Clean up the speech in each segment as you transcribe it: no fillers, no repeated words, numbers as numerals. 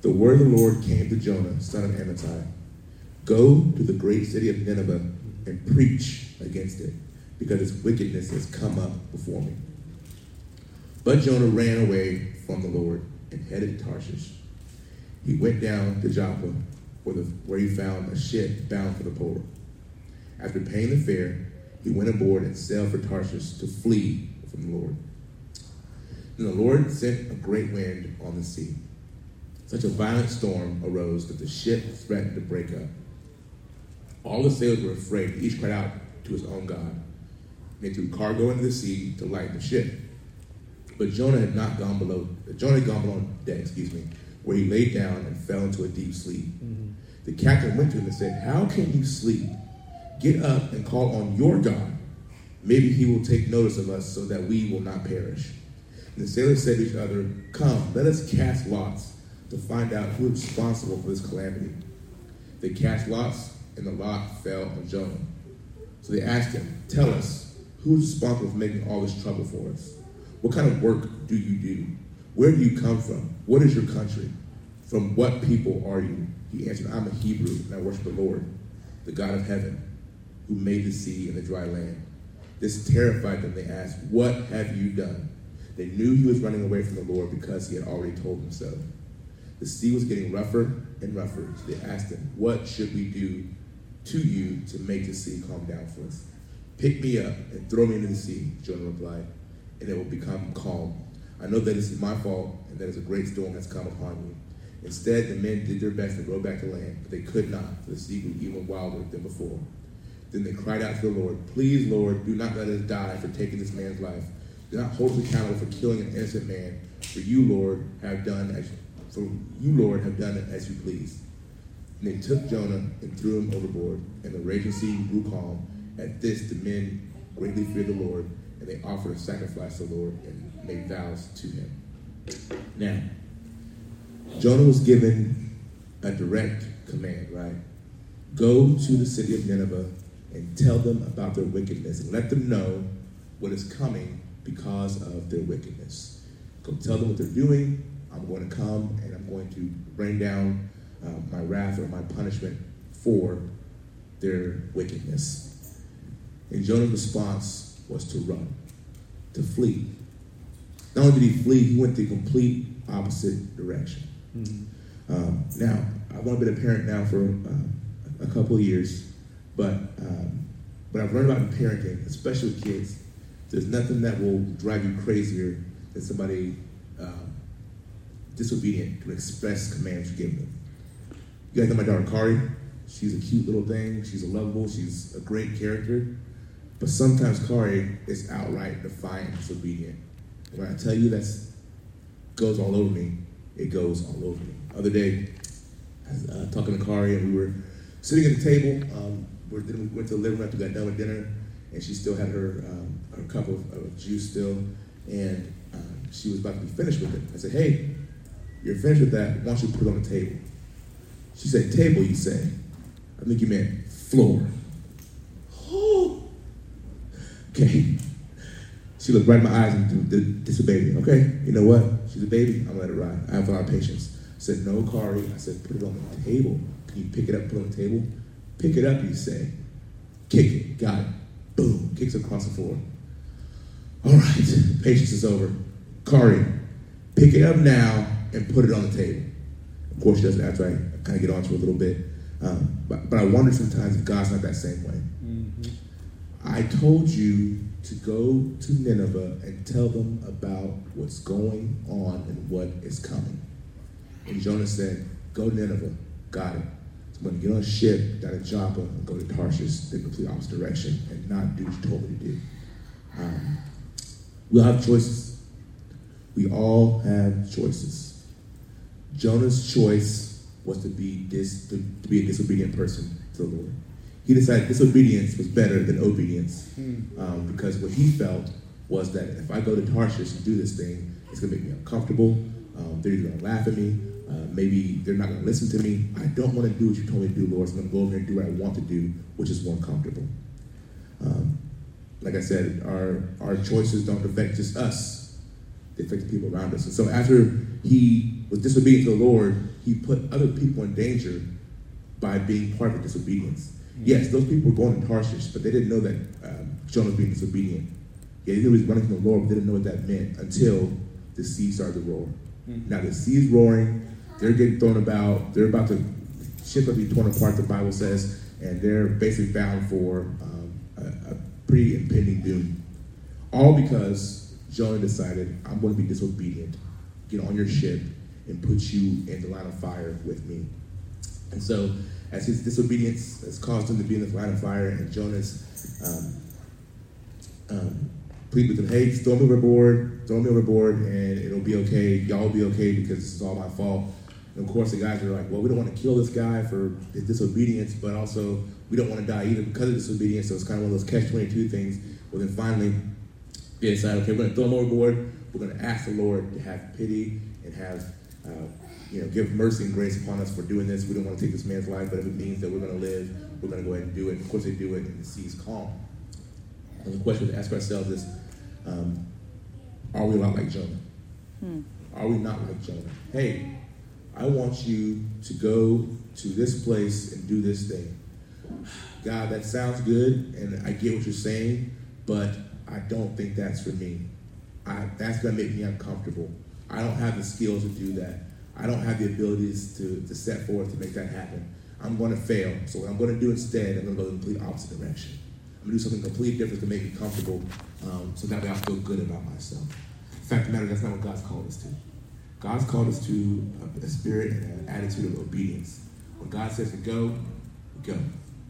The word of the Lord came to Jonah, son of Amittai. Go to the great city of Nineveh and preach against it, because its wickedness has come up before me. But Jonah ran away from the Lord and headed to Tarshish. He went down to Joppa, where he found a ship bound for the port. After paying the fare, he went aboard and sailed for Tarshish to flee from the Lord. Then the Lord sent a great wind on the sea. Such a violent storm arose that the ship threatened to break up. All the sailors were afraid. Each cried out to his own God. And they threw cargo into the sea to lighten the ship. But Jonah had gone below deck, where he lay down and fell into a deep sleep. Mm-hmm. The captain went to him and said, "How can you sleep? Get up and call on your God. Maybe he will take notice of us so that we will not perish." And the sailors said to each other, "Come, let us cast lots to find out who is responsible for this calamity." They cast lots, and the lot fell on Jonah. So they asked him, "Tell us, who is responsible for making all this trouble for us? What kind of work do you do? Where do you come from? What is your country? From what people are you?" He answered, "I'm a Hebrew, and I worship the Lord, the God of heaven, who made the sea and the dry land." This terrified them. They asked, "What have you done?" They knew he was running away from the Lord because he had already told them so. The sea was getting rougher and rougher, so they asked him, "What should we do to you to make the sea calm down for us?" "Pick me up and throw me into the sea," Jonah replied, "and it will become calm. I know that it's my fault and that it's a great storm has come upon you." Instead, the men did their best to row back to land, but they could not, for the sea grew even wilder than before. Then they cried out to the Lord, "Please, Lord, do not let us die for taking this man's life. Do not hold us accountable for killing an innocent man, for you, Lord, have done as you please." And they took Jonah and threw him overboard, and the raging sea grew calm. At this, the men greatly feared the Lord, and they offered a sacrifice to the Lord and made vows to him. Now, Jonah was given a direct command, right? Go to the city of Nineveh and tell them about their wickedness, and let them know what is coming because of their wickedness. Go tell them what they're doing. I'm going to come, and I'm going to rain down my wrath or my punishment for their wickedness. And Jonah's response was to run, to flee. Not only did he flee, he went the complete opposite direction. Mm-hmm. Now, I've only been a parent now for a couple of years, but I've learned about parenting, especially with kids. There's nothing that will drive you crazier than somebody disobedient to express commands you give them. You guys know my daughter Kari. She's a cute little thing. She's lovable. She's a great character. But sometimes Kari is outright defiant and disobedient. And when I tell you that goes all over me, it goes all over me. The other day, I was talking to Kari, and we were sitting at the table. We went to the living room after we got done with dinner, and she still had her cup of juice still, and she was about to be finished with it. I said, "Hey, you're finished with that. Why don't you put it on the table?" She said, "Table, you say? I think you meant floor." Oh. Okay. She looked right in my eyes and disobeyed me. Okay, you know what? She's a baby. I'm gonna let it ride. I have a lot of patience. I said, "No, Kari." I said, "Put it on the table. Can you pick it up, put it on the table?" "Pick it up," you say. "Kick it." Got it. Boom. Kicks it across the floor. All right. Patience is over. "Kari, pick it up now and put it on the table." Of course, she does it after I kind of get onto it a little bit. But I wonder sometimes if God's not that same way. Mm-hmm. I told you to go to Nineveh and tell them about what's going on and what is coming. And Jonah said, "Go to Nineveh." Got it. So I'm going to get on a ship down in Joppa and go to Tarshish, the complete opposite direction, and not do what you told me to do. We'll have choices. We all have choices. Jonah's choice was to be a disobedient person to the Lord. He decided disobedience was better than obedience because what he felt was that if I go to Tarshish and do this thing, it's going to make me uncomfortable. They're either going to laugh at me. Maybe they're not going to listen to me. I don't want to do what you told me to do, Lord. So I'm going to go over there and do what I want to do, which is more comfortable. Like I said, our choices don't affect just us. They affect the people around us. And so after he was disobedient to the Lord, he put other people in danger by being part of the disobedience. Yes, those people were going to Tarshish, but they didn't know that Jonah was being disobedient. Yeah, he was running from the Lord, but they didn't know what that meant until the sea started to roar. Now the sea is roaring, they're getting thrown about, they're about to ship up, be torn apart, the Bible says, and they're basically bound for a pretty impending doom. All because Jonah decided, I'm going to be disobedient, get on your ship, and put you in the line of fire with me. And so, as his disobedience has caused him to be in this line of fire, and Jonah's plead with him, hey, throw me overboard, and it'll be okay. Y'all will be okay because this is all my fault. And of course, the guys are like, well, we don't want to kill this guy for his disobedience, but also we don't want to die either because of disobedience. So it's kind of one of those catch-22 things. Well, then finally, they decide, okay, we're going to throw him overboard. We're going to ask the Lord to have pity and have, give mercy and grace upon us for doing this. We don't want to take this man's life, but if it means that we're going to live, we're going to go ahead and do it. And of course, they do it, and the sea's calm. And the question to ask ourselves is, are we a lot like Jonah? Are we not like Jonah? Hey, I want you to go to this place and do this thing. God, that sounds good, and I get what you're saying, but I don't think that's for me. That's going to make me uncomfortable. I don't have the skills to do that. I don't have the abilities to set forth to make that happen. I'm going to fail. So what I'm going to do instead, I'm going to go in the complete opposite direction. I'm going to do something completely different to make me comfortable, so that way I feel good about myself. The fact of the matter, that's not what God's called us to. God's called us to a spirit and an attitude of obedience. When God says to go, we go.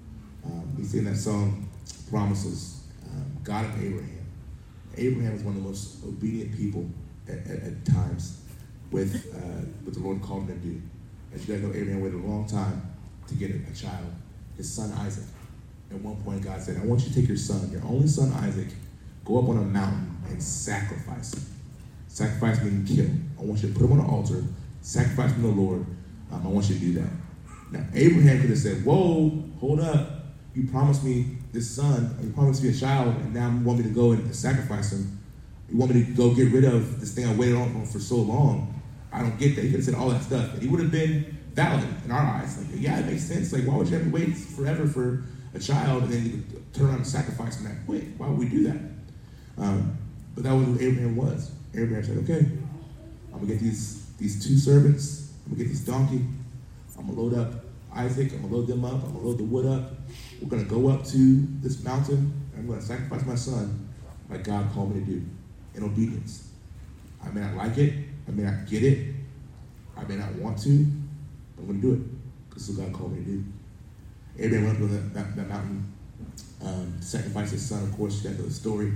We sing that song, Promises, God of Abraham. Abraham was one of the most obedient people at times with what the Lord called him to do. As you guys know, Abraham waited a long time to get a child, his son Isaac. At one point, God said, I want you to take your son, your only son Isaac, go up on a mountain and sacrifice him. Sacrifice meaning kill. I want you to put him on an altar, sacrifice him to the Lord. I want you to do that. Now, Abraham could have said, whoa, hold up. You promised me this son, you promised me a child, and now you want me to go and sacrifice him. You want me to go get rid of this thing I waited on for so long. I don't get that. He could have said all that stuff. And he would have been valid in our eyes. Like, yeah, it makes sense. Like, why would you have to wait forever for a child and then you could turn around and sacrifice him that quick? Why would we do that? But that was what Abraham was. Abraham said, okay, I'm going to get these two servants. I'm going to get this donkey. I'm going to load up Isaac. I'm going to load them up. I'm going to load the wood up. We're going to go up to this mountain. And I'm going to sacrifice my son like God called me to do in obedience. I may not like it. I may not get it. I may not want to. But I'm going to do it because it's what God called me to do. Abraham went up to that mountain, sacrificed his son. Of course, you got the story.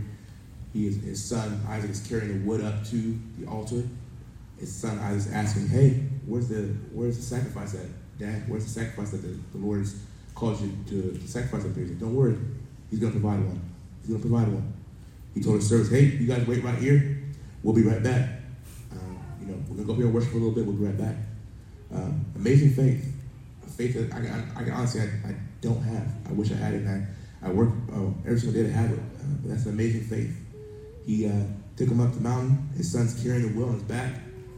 His son Isaac is carrying the wood up to the altar. His son Isaac's asking, "Hey, where's the sacrifice at, Dad? Where's the sacrifice that the Lord has called you to sacrifice up here?" He said, "Don't worry, He's going to provide one. He's going to provide one." He told his servants, "Hey, you guys wait right here. We'll be right back. We're going to go here and worship for a little bit. We'll be right back." Amazing faith. A faith that I can honestly, I don't have. I wish I had it. And I work every single day to have it. But that's an amazing faith. He took him up the mountain. His son's carrying the wheel on his back.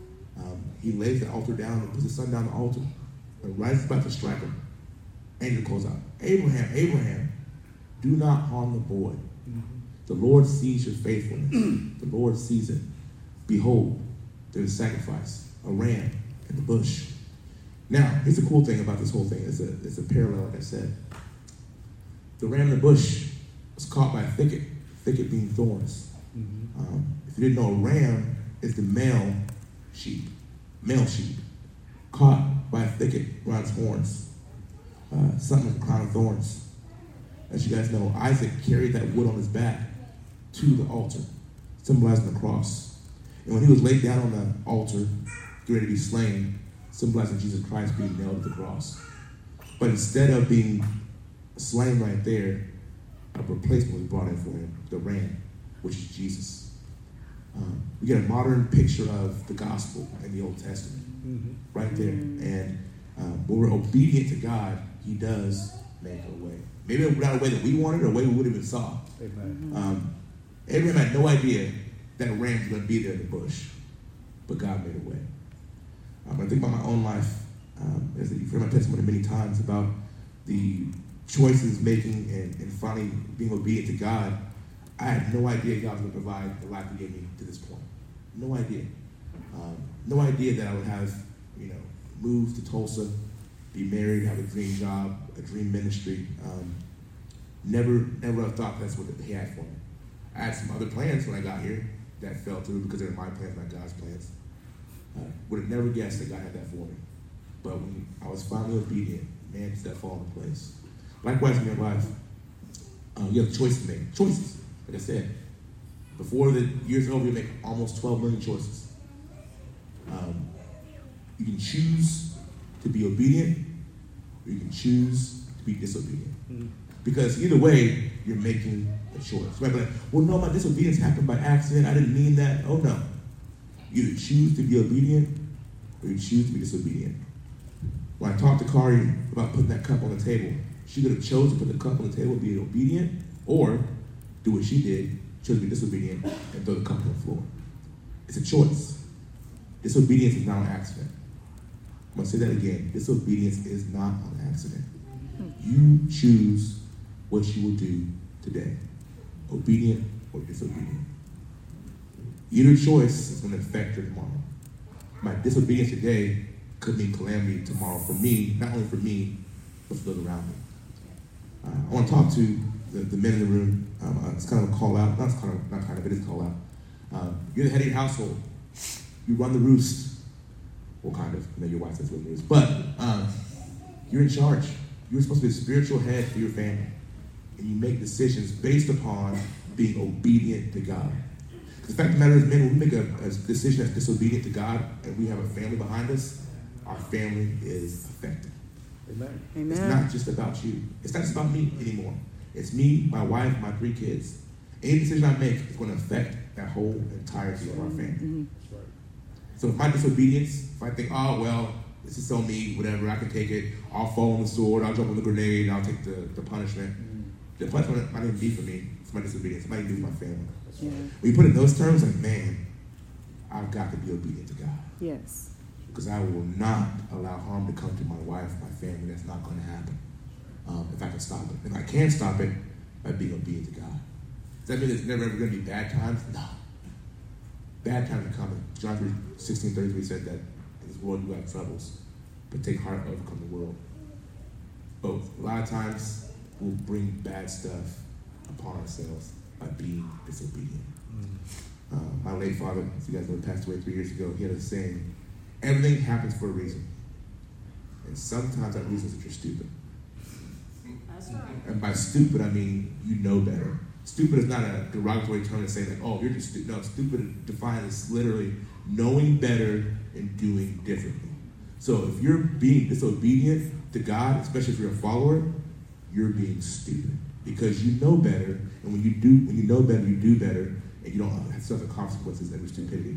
He lays the altar down and puts his son down the altar. And right as he's about to strike him, angel calls out, "Abraham, Abraham, do not harm the boy. The Lord sees your faithfulness. The Lord sees it. Behold, there's a sacrifice, a ram in the bush." Now, here's the cool thing about this whole thing. It's a parallel, like I said. The ram in the bush was caught by a thicket being thorns. If you didn't know, a ram is the male sheep, caught by a thicket around its horns, something like a crown of thorns. As you guys know, Isaac carried that wood on his back to the altar, symbolizing the cross. And when he was laid down on the altar, getting ready to be slain, symbolizing Jesus Christ being nailed to the cross. But instead of being slain right there, a replacement was brought in for him, the ram, which is Jesus. We get a modern picture of the gospel in the Old Testament, right there. And when we're obedient to God, He does make a way. Maybe not a way that we wanted or a way we wouldn't even saw. Amen. Abraham had no idea that ram was going to be there in the bush, but God made a way. When I think about my own life, As you've heard my testimony many times about the choices making and finally being obedient to God, I had no idea God was going to provide the life He gave me to this point. No idea. No idea that I would have, move to Tulsa, be married, have a dream job, a dream ministry. Never thought that's what He had for me. I had some other plans when I got here that fell through because they were my plans, not God's plans. Would have never guessed that God had that for me. But when I was finally obedient, man, does that fall into place. Likewise in your life, you have choices to make. Choices, like I said. Before the year's over, you make almost 12 million choices. You can choose to be obedient, or you can choose to be disobedient. Mm-hmm. Because either way, you're making a choice. You might be like, well, no, my disobedience happened by accident. I didn't mean that. Oh, no. You either choose to be obedient, or you choose to be disobedient. When I talked to Kari about putting that cup on the table, she could have chosen to put the cup on the table and be obedient, or do what she did, chose to be disobedient, and throw the cup on the floor. It's a choice. Disobedience is not an accident. I'm going to say that again. Disobedience is not an accident. You choose what you will do today. Obedient or disobedient. Either choice is going to affect your tomorrow. My disobedience today could mean calamity tomorrow for me, not only for me, but for those around me. I want to talk to the men in the room. It's kind of a call out. It is a call out. You're the head of your household. You run the roost. Well, kind of. Your wife says what it is. But you're in charge. You're supposed to be the spiritual head for your family. And you make decisions based upon being obedient to God. Because the fact of the matter is, men, when we make a decision that's disobedient to God and we have a family behind us, our family is affected. Amen. Amen. It's not just about you. It's not just about me anymore. It's me, my wife, my 3 kids. Any decision I make is going to affect that whole entirety of our family. Mm-hmm. So if my disobedience, if I think, oh, well, this is so me, whatever, I can take it, I'll fall on the sword, I'll jump on the grenade, I'll take the punishment. The punishment might even be for me, for my disobedience. It might even be for my family. Yeah. When you put it in those terms, like, man, I've got to be obedient to God. Yes. Because I will not allow harm to come to my wife, my family. That's not going to happen. If I can stop it. If I can stop it, by being obedient to God. Does that mean there's never ever going to be bad times? No. Bad times are coming. John 16:33 said that in this world you have troubles, but take heart, overcome the world. But a lot of times we'll bring bad stuff upon ourselves by being disobedient. My late father, as you guys know, passed away 3 years ago. He had a saying, everything happens for a reason. And sometimes that reason is that you're stupid. That's right. And by stupid, I mean you know better. Stupid is not a derogatory term to say like, oh, you're just stupid. No, stupid defined as literally knowing better and doing differently. So if you're being disobedient to God, especially if you're a follower, you're being stupid because you know better. And when you know better, you do better, and you don't have suffer consequences of your stupidity.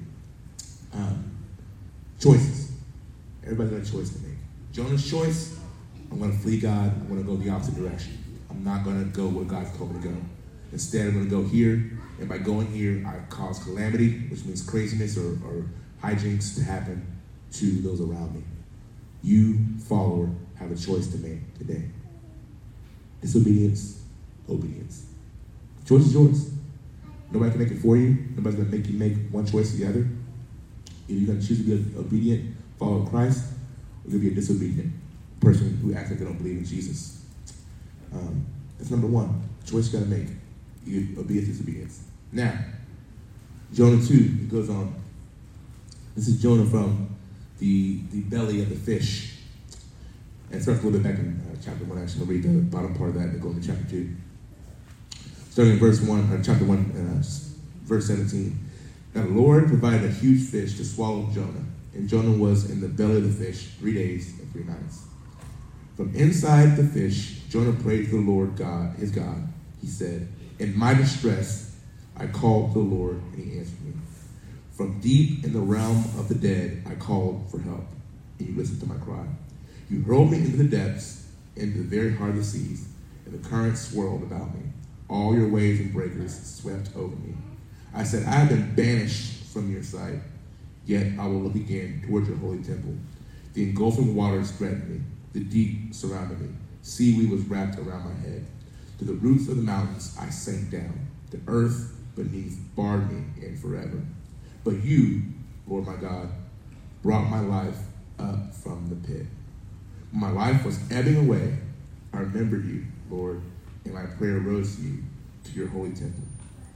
Choices. Everybody's got a choice to make. Jonah's choice, I'm going to flee God. I'm going to go the opposite direction. I'm not going to go where God's told me to go. Instead, I'm going to go here, and by going here, I cause calamity, which means craziness or hijinks to happen to those around me. You, follower, have a choice to make today. Disobedience, obedience. The choice is yours. Nobody can make it for you. Nobody's going to make you make one choice or the other. Either you're going to choose to be an obedient follower of Christ, or you're going to be a disobedient person who acts like they don't believe in Jesus. That's number one. Choice you got to make. Obedience, disobedience. Now, Jonah 2, it goes on. This is Jonah from the belly of the fish. And it starts a little bit back in chapter 1. Actually, I'll read the bottom part of that and go into chapter 2. Starting in verse 1, chapter 1, verse 17. Now the Lord provided a huge fish to swallow Jonah, and Jonah was in the belly of the fish 3 days and 3 nights. From inside the fish, Jonah prayed to the Lord God, his God. He said, in my distress, I called to the Lord, and he answered me. From deep in the realm of the dead, I called for help, and you listened to my cry. You hurled me into the depths, into the very heart of the seas, and the currents swirled about me. All your waves and breakers swept over me. I said, I have been banished from your sight, yet I will look again toward your holy temple. The engulfing waters threatened me. The deep surrounded me. Seaweed was wrapped around my head. To the roots of the mountains I sank down. The earth beneath barred me in forever. But you, Lord my God, brought my life up from the pit. When my life was ebbing away, I remembered you, Lord, and my prayer rose to you, to your holy temple.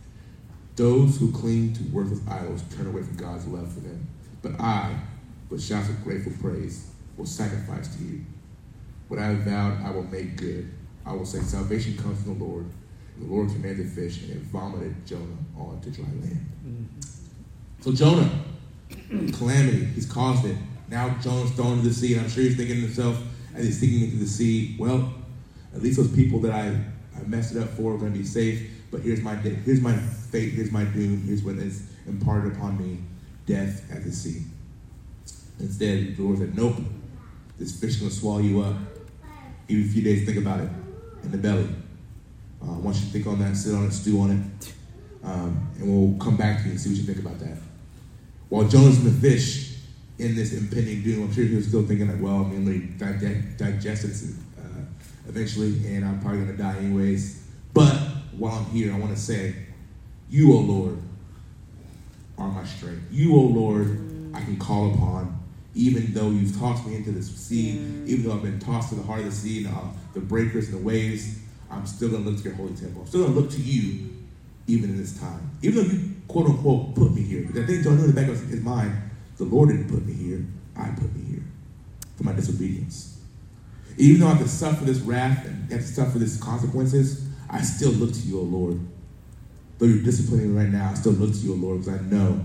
Those who cling to worthless idols turn away from God's love for them. But I, with shouts of grateful praise, will sacrifice to you. What I have vowed, I will make good. I will say, salvation comes from the Lord. And the Lord commanded fish, and it vomited Jonah onto dry land. Mm-hmm. So Jonah, calamity, he's caused it. Now Jonah's thrown into the sea, and I'm sure he's thinking to himself, as he's sinking into the sea, well, at least those people that I messed it up for are going to be safe, but here's my fate, here's my doom, here's what is imparted upon me, death at the sea. Instead, the Lord said, nope, this fish is going to swallow you up. Give you a few days to think about it in the belly. I want you to think on that, sit on it, stew on it, and we'll come back to you and see what you think about that. While Jonah's in the fish, in this impending doom, I'm sure he was still thinking like, well, I'm going to digest this eventually, and I'm probably going to die anyways. But while I'm here, I want to say, you, O Lord, are my strength. You, O Lord, I can call upon, even though you've tossed me into the sea, even though I've been tossed to the heart of the sea, and the breakers and the waves, I'm still going to look to your holy temple. I'm still going to look to you, even in this time. Even though you, quote unquote, put me here. Because I think Jonah in the back of his mind, the Lord didn't put me here. I put me here for my disobedience. Even though I have to suffer this wrath and have to suffer these consequences, I still look to you, O Lord. Though you're disciplining me right now, I still look to you, O Lord, because I know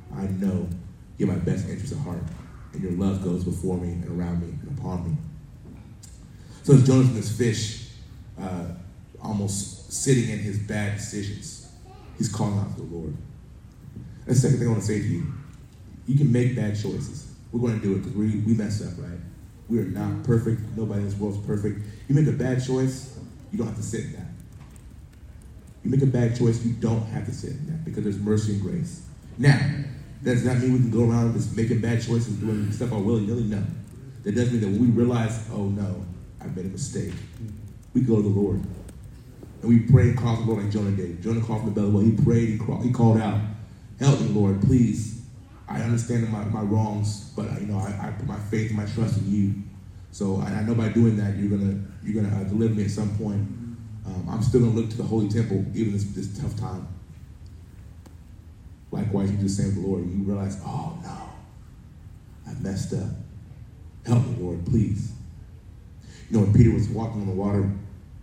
you have my best interest at heart. And your love goes before me and around me and upon me. So as Jonah's in this fish, almost sitting in his bad decisions, he's calling out to the Lord. That's the second thing I want to say to you. You can make bad choices. We're going to do it because we mess up, right? We are not perfect. Nobody in this world is perfect. You make a bad choice, you don't have to sit in that. You make a bad choice, you don't have to sit in that because there's mercy and grace. Now, does that mean we can go around just making bad choices, doing stuff our willy-nilly? No. That does mean that when we realize, oh no, I made a mistake, we go to the Lord. And we pray and call the Lord like Jonah did. Jonah called from the belly. Well, he prayed, he called out, help me, Lord, please. I understand my wrongs, but I put my faith and my trust in you. So I know by doing that, you're gonna deliver me at some point. I'm still gonna look to the holy temple, even this tough time. Likewise, you do the same with the Lord. You realize, oh no, I messed up. Help me, Lord, please. When Peter was walking on the water,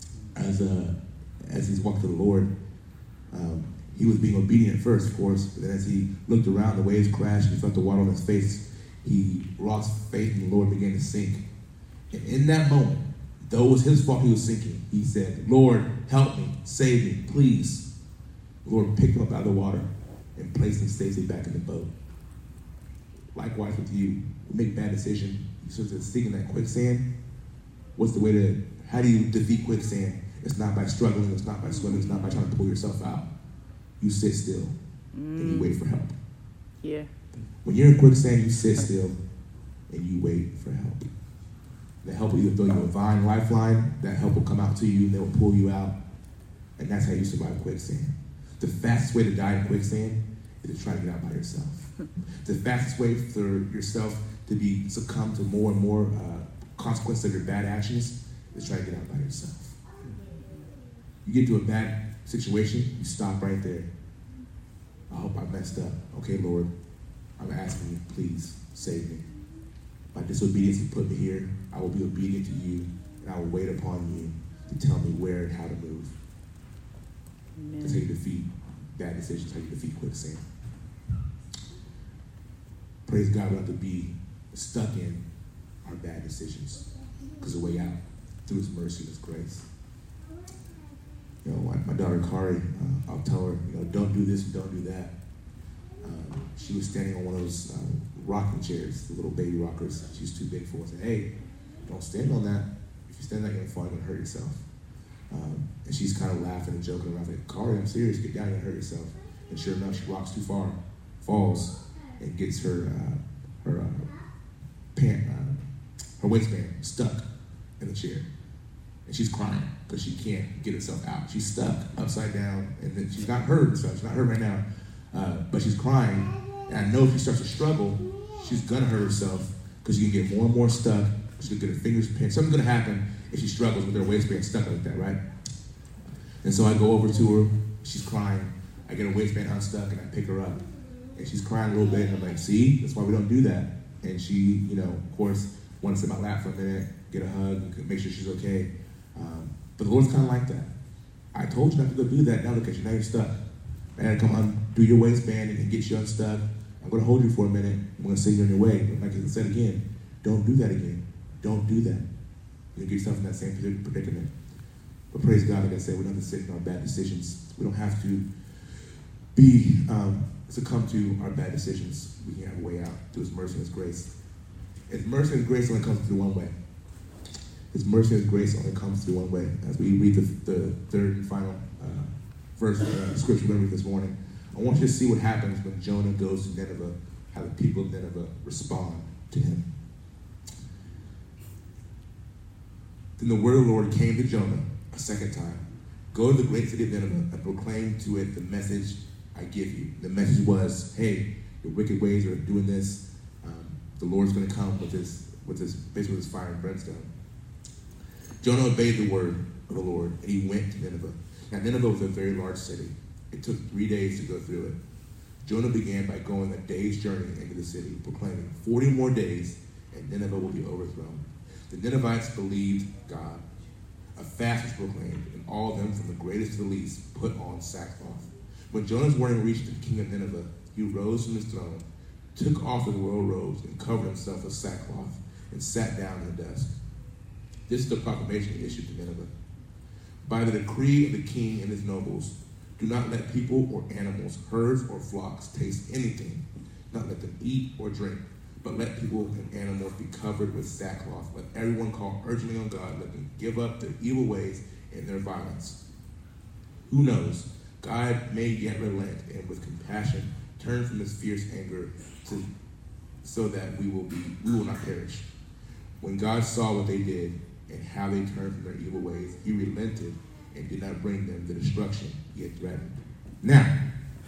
as he's walking to the Lord, he was being obedient at first, of course, but then as he looked around, the waves crashed, and he felt the water on his face. He lost faith in the Lord, began to sink. And in that moment, though it was his fault he was sinking, he said, Lord, help me, save me, please. The Lord picked him up out of the water and placed him safely back in the boat. Likewise with you, we make bad decisions. You start to sink in that quicksand. How do you defeat quicksand? It's not by struggling, it's not by swimming, it's not by trying to pull yourself out. You sit still and you wait for help. Yeah. When you're in quicksand, you sit still and you wait for help. The help will either throw you a vine lifeline, that help will come out to you and they will pull you out. And that's how you survive quicksand. The fastest way to die in quicksand is to try to get out by yourself. The fastest way for yourself to succumb to more and more consequences of your bad actions is try to get out by yourself. You get to a bad situation, you stop right there. I hope I messed up. Okay, Lord, I'm asking you, please save me. My disobedience has put me here. I will be obedient to you, and I will wait upon you to tell me where and how to move. Amen. That's how you defeat bad decisions, how you defeat quicksand. Praise God, we don't have to be stuck in our bad decisions because the way out, through his mercy and his grace. My daughter Kari, I'll tell her, don't do this, don't do that. She was standing on one of those rocking chairs, the little baby rockers. She's too big for us. I said, hey, don't stand on that. If you stand on that, you're going to hurt yourself. And she's kind of laughing and joking around. Like, Kari, I'm serious. Get down and hurt yourself. And sure enough, she rocks too far, falls, and gets her her waistband stuck in the chair. And she's crying because she can't get herself out. She's stuck upside down, and then she's not hurt, so she's not hurt right now, but she's crying. And I know if she starts to struggle, she's gonna hurt herself because she can get more and more stuck. She's gonna get her fingers pinched. Something's gonna happen if she struggles with her waistband stuck like that, right? And so I go over to her, she's crying. I get her waistband unstuck and I pick her up. And she's crying a little bit, and I'm like, see, that's why we don't do that. And she, of course, wants to sit in my lap for a minute, get a hug, make sure she's okay. But the Lord's kind of like that. I told you not to go do that. Now look at you, now you're stuck. I gotta come undo your waistband and get you unstuck. I'm gonna hold you for a minute. I'm gonna send you on your way. But like I said again, don't do that again. Don't do that. You're gonna get yourself in that same predicament. But praise God, like I said, we don't have to sit in our bad decisions. We don't have to succumb to our bad decisions. We can have a way out through His mercy and His grace. His mercy and grace only comes through one way. His mercy and grace only comes through one way. As we read the third and final verse of the scripture we're going to read this morning, I want you to see what happens when Jonah goes to Nineveh, how the people of Nineveh respond to him. Then the word of the Lord came to Jonah a second time. Go to the great city of Nineveh and proclaim to it the message I give you. The message was, hey, your wicked ways are doing this. The Lord's going to come with his fire and brimstone. Jonah obeyed the word of the Lord, and he went to Nineveh. Now, Nineveh was a very large city. It took 3 days to go through it. Jonah began by going a day's journey into the city, proclaiming, 40 more days, and Nineveh will be overthrown. The Ninevites believed God. A fast was proclaimed, and all of them, from the greatest to the least, put on sackcloth. When Jonah's warning reached the king of Nineveh, he rose from his throne, took off his royal robes, and covered himself with sackcloth, and sat down in the dust. This is the proclamation issued to Nineveh. By the decree of the king and his nobles, do not let people or animals, herds or flocks taste anything. Not let them eat or drink, but let people and animals be covered with sackcloth. Let everyone call urgently on God. Let them give up their evil ways and their violence. Who knows? God may yet relent and with compassion turn from his fierce anger so that we will not perish. When God saw what they did and how they turned from their evil ways, he relented and did not bring them the destruction he had threatened. Now,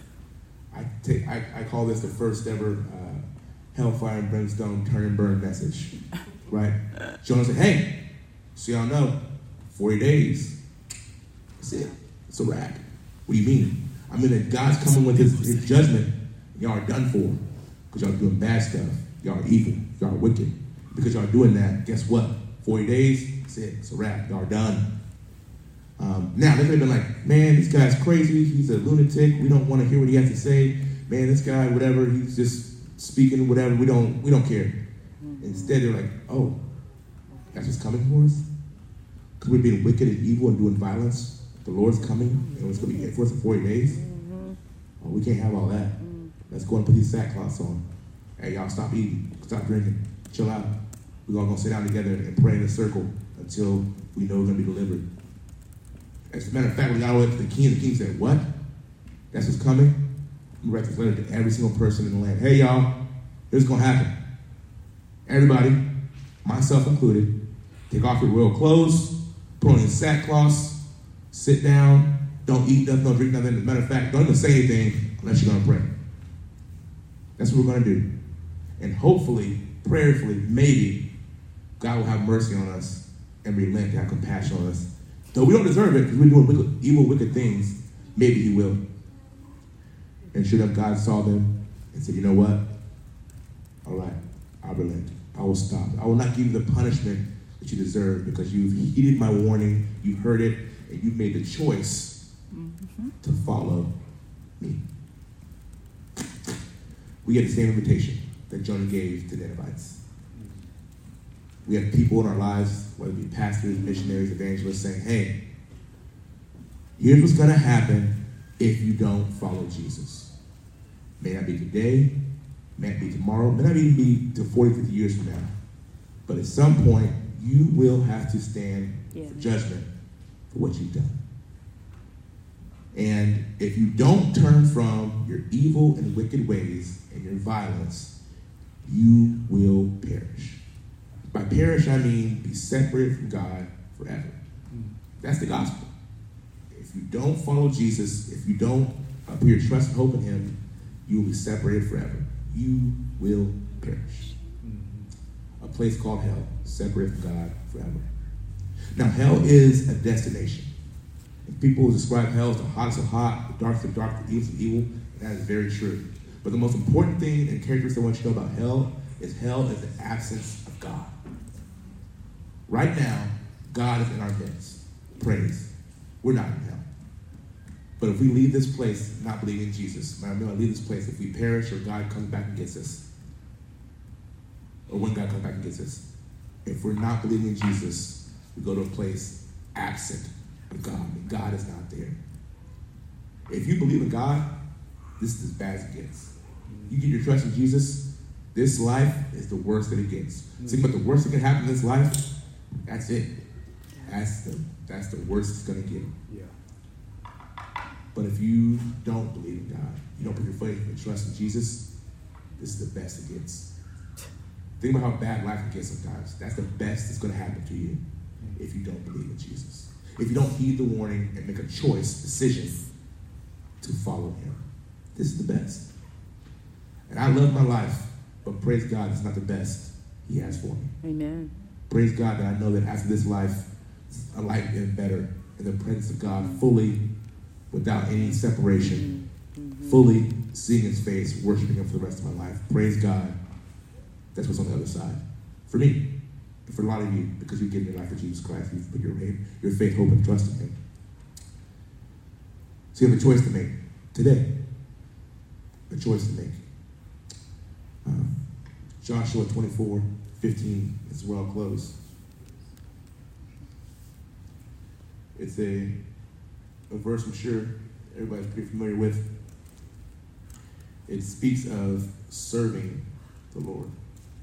I call this the first ever hellfire and brimstone turn and burn message, right? Jonah said, hey, so y'all know, 40 days, that's it. It's a wrap. What do you mean? I mean that God's coming with his judgment. Y'all are done for because y'all are doing bad stuff. Y'all are evil. Y'all are wicked. Because y'all are doing that, guess what? 40 days, that's it. It's a wrap. Y'all are done. Now, they could have been like, man, this guy's crazy. He's a lunatic. We don't want to hear what he has to say. Man, this guy, whatever, he's just speaking whatever. We don't care. Instead, they're like, oh, that's what's coming for us? Because we're being wicked and evil and doing violence. The Lord's coming, and it's going to be for us in 40 days. Oh, we can't have all that. Let's go and put these sackcloths on. Hey, y'all, stop eating. Stop drinking. Chill out. We're all going to sit down together and pray in a circle until we know we're going to be delivered. As a matter of fact, we got went to the king said, what? That's what's coming? I'm going to write this letter to every single person in the land. Hey, y'all, here's what's going to happen. Everybody, myself included, take off your royal clothes, put on your sackcloths, sit down, don't eat nothing, don't drink nothing. As a matter of fact, don't even say anything unless you're going to pray. That's what we're going to do. And hopefully, prayerfully, maybe, God will have mercy on us and relent, have compassion on us. Though we don't deserve it because we're doing evil, wicked things, maybe he will. And sure enough, God saw them and said, you know what? All right, I'll relent. I will stop. I will not give you the punishment that you deserve because you've heeded my warning, you've heard it, and you've made the choice to follow me. We get the same invitation that Jonah gave to the Ninevites. We have people in our lives, whether it be pastors, missionaries, evangelists, saying, hey, here's what's going to happen if you don't follow Jesus. May not be today, may not be tomorrow, may not even be to 40, 50 years from now. But at some point, you will have to stand for judgment for what you've done. And if you don't turn from your evil and wicked ways and your violence, you will perish. By perish, I mean be separated from God forever. That's the gospel. If you don't follow Jesus, if you don't put your trust and hope in him, you will be separated forever. You will perish. A place called hell, separated from God forever. Now, hell is a destination. And people describe hell as the hottest of hot, the darkest of dark, the evilest of evil, and that is very true. But the most important thing and characteristic I want you to know about hell is the absence of God. Right now, God is in our midst. Praise. We're not in hell. But if we leave this place not believing in Jesus, when I leave this place, if we perish or God comes back and gets us, or when God comes back and gets us, if we're not believing in Jesus, we go to a place absent of God, and God is not there. If you believe in God, this is as bad as it gets. You get your trust in Jesus, this life is the worst that it gets. Think about the worst that can happen in this life, that's it. That's the worst it's going to get. Yeah. But if you don't believe in God, you don't put your faith and trust in Jesus, this is the best it gets. Think about how bad life can get sometimes. That's the best that's going to happen to you if you don't believe in Jesus. If you don't heed the warning and make a decision to follow him. This is the best. And I love my life, but praise God, it's not the best he has for me. Amen. Praise God that I know that after this life, a life is better in the presence of God, fully, without any separation, fully seeing his face, worshiping him for the rest of my life. Praise God. That's what's on the other side. For me, and for a lot of you, because you've given your life to Jesus Christ, you've put your faith, hope, and trust in him. So you have a choice to make today. A choice to make. Joshua 24:15 is where I'll close. It's a verse I'm sure everybody's pretty familiar with. It speaks of serving the Lord.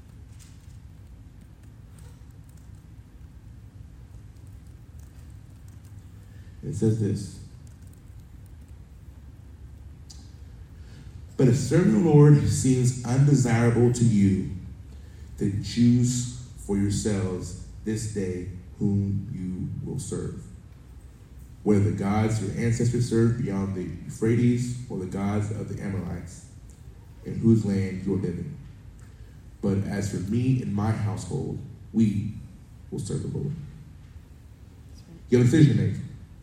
It says this: but if serving the Lord seems undesirable to you, then choose for yourselves this day whom you will serve, whether the gods your ancestors served beyond the Euphrates or the gods of the Amorites, in whose land you are living. But as for me and my household, we will serve the Lord. You have a decision to make.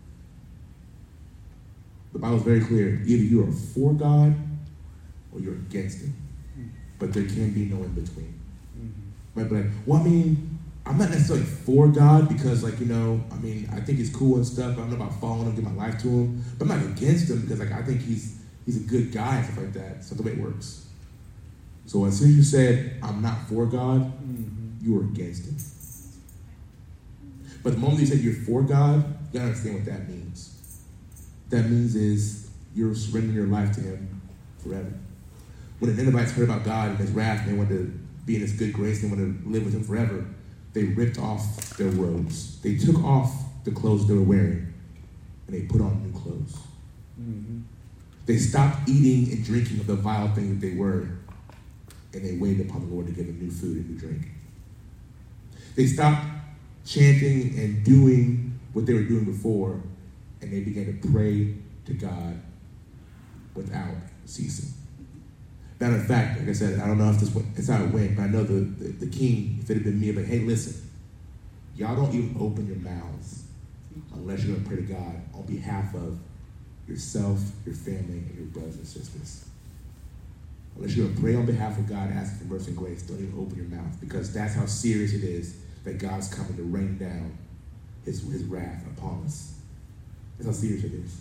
The Bible is very clear. Either you are for God or you're against him. But there can be no in between. You might be like, well, I mean, I'm not necessarily for God because, I think he's cool and stuff. I don't know about following him, give my life to him. But I'm not against him because, I think he's a good guy and stuff like that. It's not the way it works. So as soon as you said, I'm not for God, you were against him. But the moment you said you're for God, you gotta understand what that means. What that means is you're surrendering your life to him forever. When the Ninevites heard about God and his wrath, and they wanted to be in his good grace, they wanted to live with him forever, they ripped off their robes. They took off the clothes they were wearing, and they put on new clothes. They stopped eating and drinking of the vile things that they were, and they waited upon the Lord to give them new food and new drink. They stopped chanting and doing what they were doing before, and they began to pray to God without ceasing. Matter of fact, like I said, I don't know if it's how it went, but I know the king, if it had been me, I'd be like, hey, listen, y'all don't even open your mouths unless you're going to pray to God on behalf of yourself, your family, and your brothers and sisters. Unless you're going to pray on behalf of God, asking for mercy and grace, don't even open your mouth, because that's how serious it is that God's coming to rain down his wrath upon us. That's how serious it is.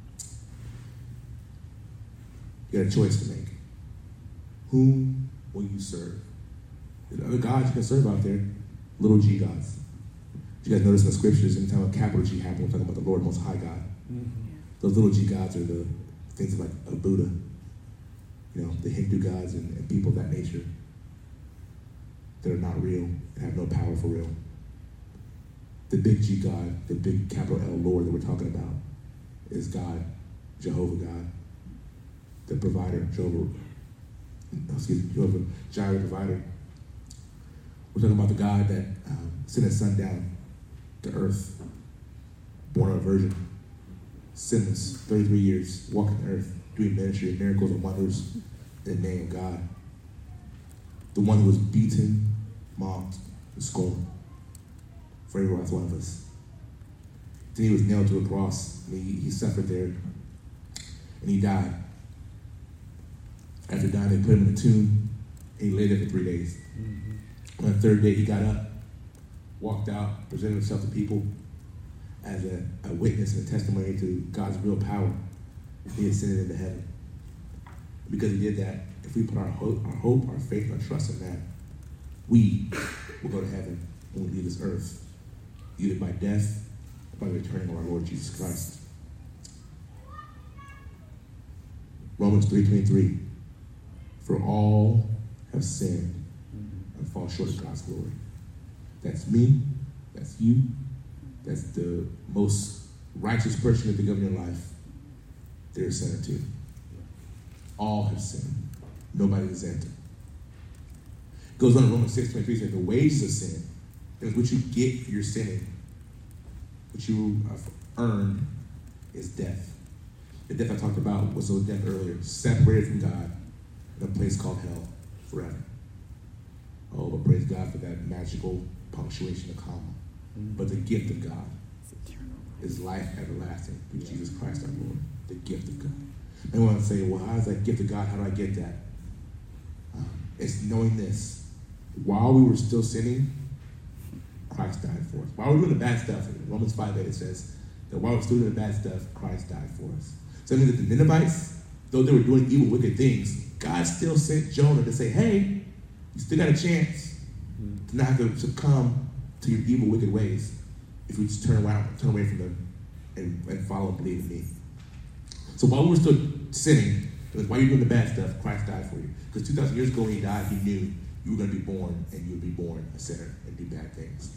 You got a choice to make. Whom will you serve? There's other gods you can serve out there, little g gods. You guys notice in the scriptures, anytime a capital G happens, we're talking about the Lord Most High God. Those little g gods are the things like a Buddha, the Hindu gods and people of that nature that are not real and have no power for real. The big G God, the big capital L Lord that we're talking about is God, Jehovah God, the provider, Jehovah Jireh provider. We're talking about the God that sent his son down to earth, born of a virgin, sinless, 33 years, walking the earth, doing ministry, miracles and wonders in the name of God. The one who was beaten, mocked, and scorned for every last one of us. Then he was nailed to a cross, and he suffered there, and he died. After dying, they put him in a tomb, and he lay there for 3 days. Mm-hmm. On the third day, he got up, walked out, presented himself to people as a witness and a testimony to God's real power. He ascended into heaven. Because he did that, if we put our hope, our faith, our trust in that, we will go to heaven when we leave this earth, either by death or by the returning of our Lord Jesus Christ. Romans 3:23, for all have sinned and fall short of God's glory. That's me, that's you, that's the most righteous person you think of in your life. They're a sinner too. All have sinned. Nobody's exempt. It goes on in Romans 6:23, says the wages of sin is what you get for your sinning. What you have earned is death. The death I talked about was the death earlier, separated from God in a place called hell forever. Oh, but praise God for that magical punctuation of comma. But the gift of God is life everlasting through Jesus Christ our Lord. The gift of God. I want to say, well, how is that gift of God? How do I get that? It's knowing this. While we were still sinning, Christ died for us. While we were doing the bad stuff, in Romans 5:8 it says that while we were still doing the bad stuff, Christ died for us. So that means that the Ninevites, though they were doing evil, wicked things, God still sent Jonah to say, hey, you still got a chance to not have to succumb to your evil, wicked ways if you just turn away from them and follow and believe in me. So while we were still sinning, it was while you're doing the bad stuff, Christ died for you. Because 2,000 years ago when he died, he knew you were going to be born, and you would be born a sinner and do bad things.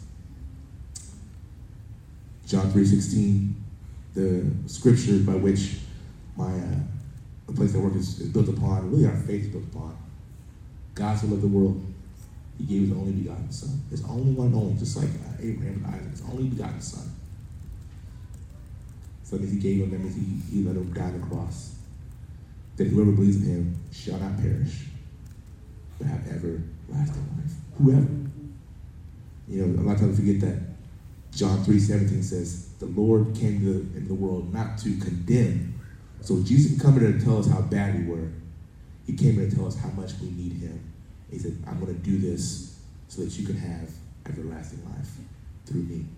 John 3:16, the scripture by which the place I work is built upon, really our faith is built upon. God so loved the world, he gave his only begotten son. His only one and only, just like Abraham and Isaac, his only begotten son. So that means he gave him, that means he let him die on the cross. That whoever believes in him shall not perish, but have everlasting life. Whoever. You know, a lot of times we forget that. John 3:17 says, the Lord came into the world not to condemn. So Jesus didn't come here to tell us how bad we were. He came here to tell us how much we need him. He said, I'm going to do this so that you can have everlasting life through me.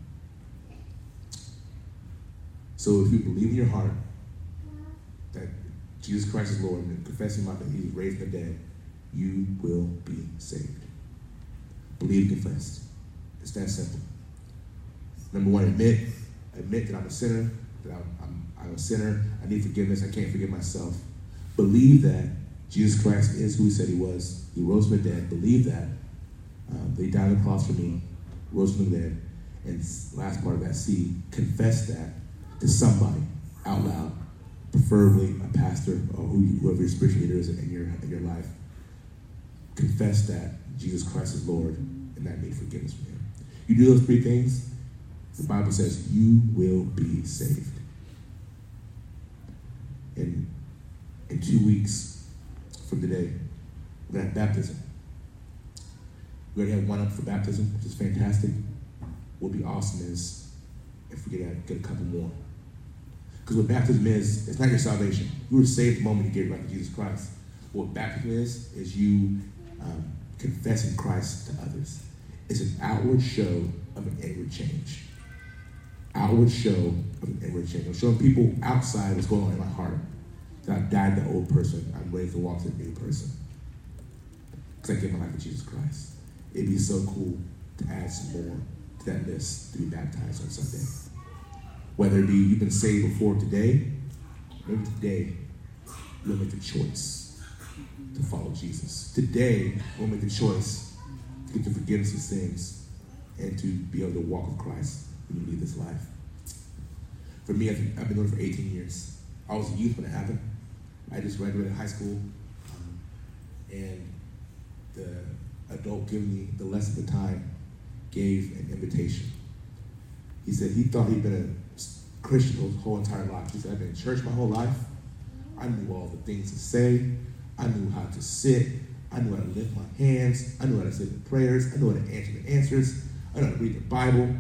So if you believe in your heart that Jesus Christ is Lord and confess him out that he was raised from the dead, you will be saved. Believe and confess. It's that simple. Number one, admit that I'm a sinner, that I'm a sinner, I need forgiveness, I can't forgive myself. Believe that Jesus Christ is who he said he was. He rose from the dead. Believe that. He died on the cross for me, rose from the dead. And last part of that, C, confess that to somebody out loud, preferably a pastor or whoever your spiritual leader is in your life. Confess that Jesus Christ is Lord, and that means forgiveness from him. You do those three things, the Bible says you will be saved. In 2 weeks from today, we're going to have baptism. We already have one up for baptism, which is fantastic. What would be awesome is if we get a couple more. Because what baptism is, it's not your salvation. You were saved the moment you gave life to Jesus Christ. What baptism is you confessing Christ to others. It's an outward show of an inward change. Outward show of an inward change. I'm showing people outside what's going on in my heart. That I died to the old person. I'm ready to walk to the new person. Because I gave my life to Jesus Christ. It'd be so cool to add some more to that list to be baptized on Sunday. Whether it be you've been saved before today, maybe today you'll make the choice to follow Jesus. Today we'll make the choice to get the forgiveness of sins and to be able to walk with Christ when you leave this life. For me, I've been doing it for 18 years. I was a youth when it happened. I just graduated high school, and adult Gimli, the less of the time, gave an invitation. He said he thought he'd been a Christian his whole entire life. He said, I've been in church my whole life. I knew all the things to say. I knew how to sit. I knew how to lift my hands. I knew how to say the prayers. I knew how to answer the answers. I knew how to read the Bible.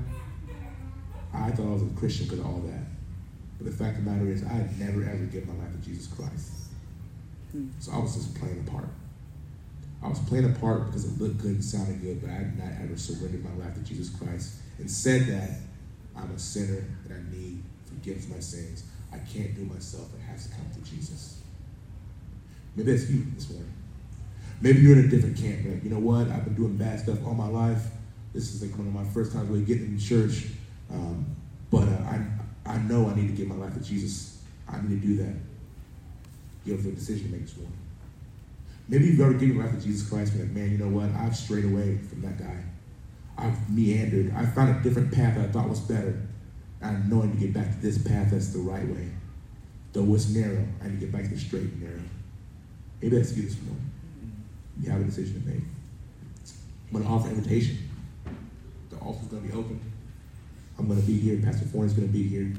I thought I was a Christian because of all that. But the fact of the matter is, I had never, ever given my life to Jesus Christ. So I was just playing a part. I was playing a part because it looked good and sounded good, but I had not ever surrendered my life to Jesus Christ and said that I'm a sinner and I need forgiveness for my sins. I can't do myself. It has to come to Jesus. Maybe that's you this morning. Maybe you're in a different camp. You're like, you know what? I've been doing bad stuff all my life. This is like one of my first times really getting in church. But I know I need to give my life to Jesus. I need to do that. You have a decision to make this morning. Maybe you've already given your life to Jesus Christ and you're like, man, you know what? I've strayed away from that guy. I've meandered. I found a different path that I thought was better. I know I need to get back to this path that's the right way. Though it's narrow, I need to get back to the straight and narrow. Maybe that's you this morning. You have a decision to make. I'm going to offer an invitation. The altar's going to be open. I'm going to be here. Pastor Forney's going to be here.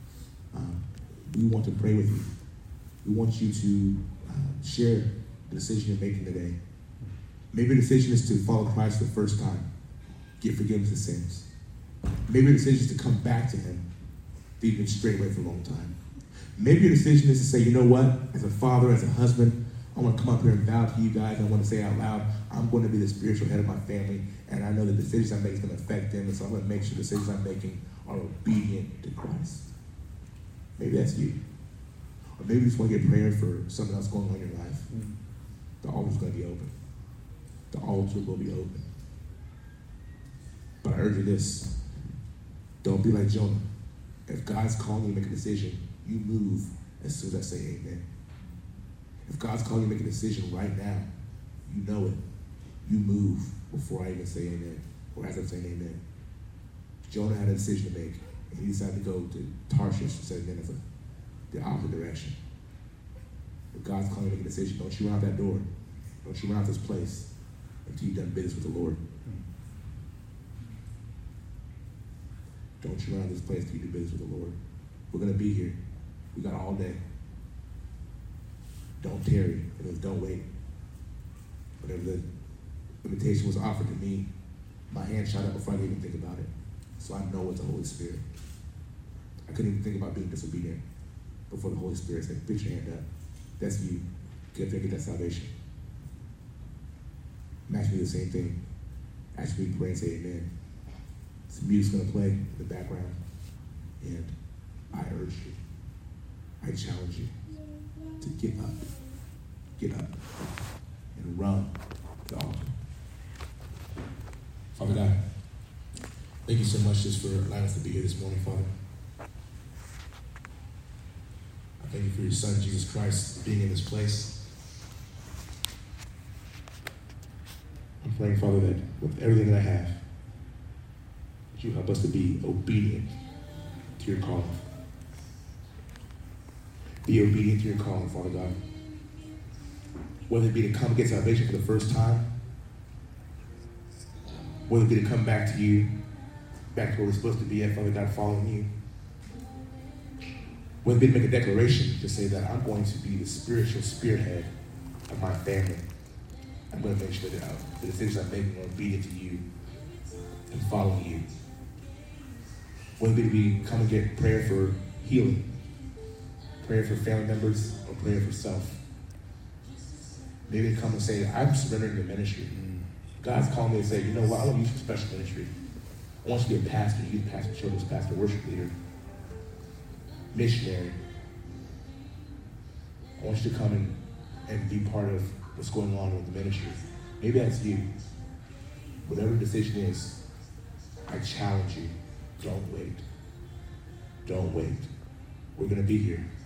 We want to pray with you. We want you to share the decision you're making today. Maybe the decision is to follow Christ for the first time. Get forgiveness of sins. Maybe your decision is to come back to him that you've been strayed away for a long time. Maybe your decision is to say, you know what? As a father, as a husband, I want to come up here and vow to you guys. I want to say out loud, I'm going to be the spiritual head of my family, and I know the decisions I make is going to affect them, and so I'm going to make sure the decisions I'm making are obedient to Christ. Maybe that's you. Or maybe you just want to get prayer for something else going on in your life. The altar's going to be open. The altar will be open. But I urge you this. Don't be like Jonah. If God's calling you to make a decision, you move as soon as I say amen. If God's calling you to make a decision right now, you know it. You move before I even say amen, or as I'm saying amen. Jonah had a decision to make, and he decided to go to Tarshish instead of Nineveh, the opposite direction. If God's calling you to make a decision, don't you run out that door. Don't you run out this place until you've done business with the Lord. Don't you run out this place until you do business with the Lord. We're going to be here. We got all day. Don't tarry. Don't wait. Whenever the invitation was offered to me, my hand shot up before I could even think about it. So I know it's the Holy Spirit. I couldn't even think about being disobedient before the Holy Spirit said, put your hand up. That's you. Get there, get that salvation. I'm asking you the same thing. Actually pray and say amen. Some music's going to play in the background. And I urge you, I challenge you to get up, and run the altar. Father God, thank you so much just for allowing us to be here this morning, Father. I thank you for your Son, Jesus Christ, being in this place. I'm praying, Father, that with everything that I have, that you help us to be obedient to your calling. Be obedient to your calling, Father God. Whether it be to come and get salvation for the first time, whether it be to come back to you, back to where we're supposed to be at, Father God, following you. Whether it be to make a declaration to say that I'm going to be the spiritual spearhead of my family. I'm going to make sure that the decisions I'm making are obedient to you and following you. Whether it be to come and get prayer for healing, prayer for family members, or prayer for self. Maybe they come and say, I'm surrendering to ministry. God's calling me and say, you know what, I want you to use for special ministry. I want you to be a pastor, youth pastor, children's pastor, worship leader, missionary. I want you to come and be part of what's going on with the ministry. Maybe that's you. Whatever the decision is, I challenge you, don't wait. Don't wait. We're going to be here.